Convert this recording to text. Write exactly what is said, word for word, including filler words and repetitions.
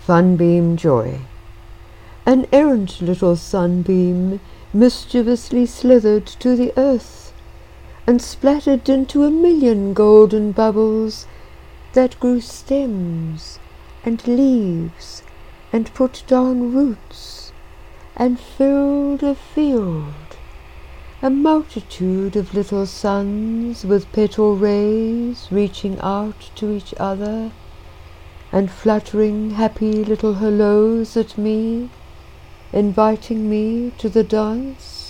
Sunbeam Joy. An errant little sunbeam mischievously slithered to the earth, and splattered into a million golden bubbles that grew stems and leaves and put down roots and filled a field. A multitude of little suns with petal rays reaching out to each other and fluttering happy little hellos at me, inviting me to the dance.